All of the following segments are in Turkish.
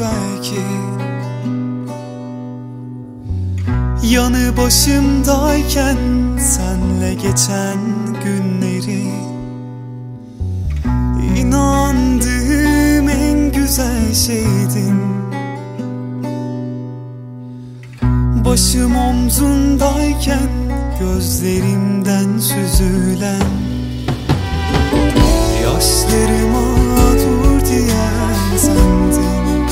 belki. Yanı başımdayken senle geçen günleri, İnandığım en güzel şeydin. Başım omzundayken gözlerimden süzülen, yaşlarıma dur diyen sendin.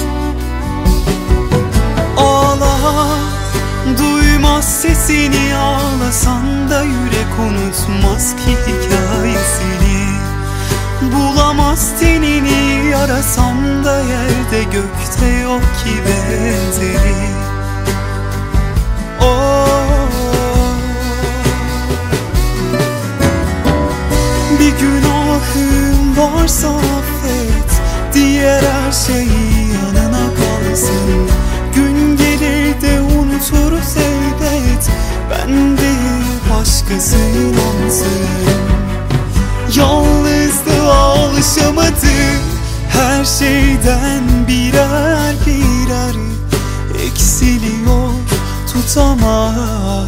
Ağla, duymaz sesini, ağlasan da yürek unutmaz ki hikayesini. Bulamaz tenini, arasam da yerde gökte yok ki benzeri. Bir günahım varsa affet, diğer her şey yanına kalsın. Gün gelir de unuturuz elbet, ben değil başkası inansın. Yalnızlığa alışamadım, her şeyden birer birer eksiliyor, tutamam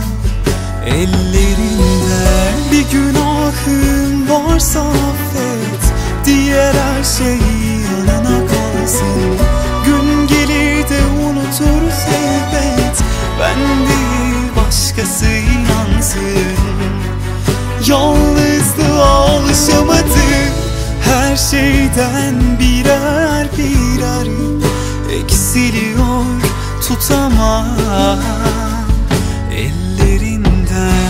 ellerinden. Bir günahım varsa affet, diğer her şey yanına kalsın. Gün gelir de unuturuz elbet, ben değil başkası inansın. Yalnızlığa alışamadım, her şeyden birer birer eksiliyor, tutamam ellerinden.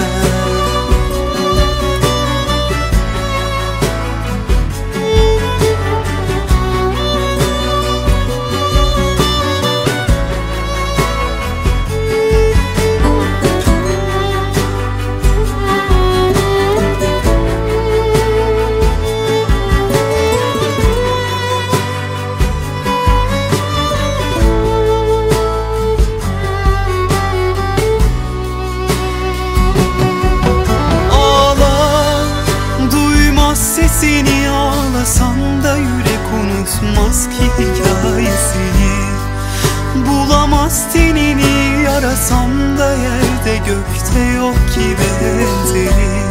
Sesini ağlasan da yürek unutmaz ki hikayesini. Bulamaz tenini, arasam da yerde gökte yok ki benzeri.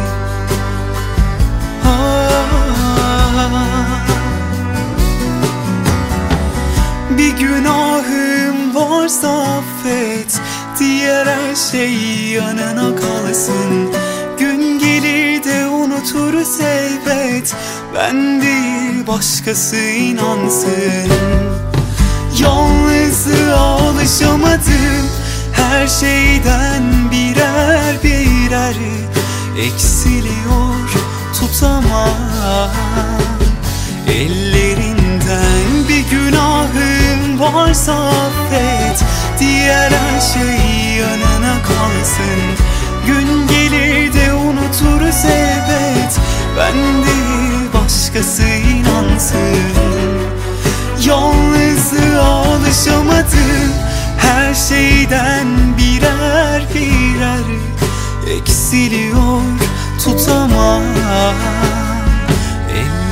Bir günahım varsa affet, diğer her şey yanına kalsın. Gün gelir de unuturuz elbet, ben değil başkası inansın. Yalnızlığa alışamadım, her şeyden birer birer eksiliyor, tutamam ellerinden. Bir günahım varsa affet, diğer her şey yanına kalsın. Gün gelir de unuturuz elbet, ben değil başkası inansın. Yalnızlığa alışamadım, her şeyden birer birer eksiliyor, tutamam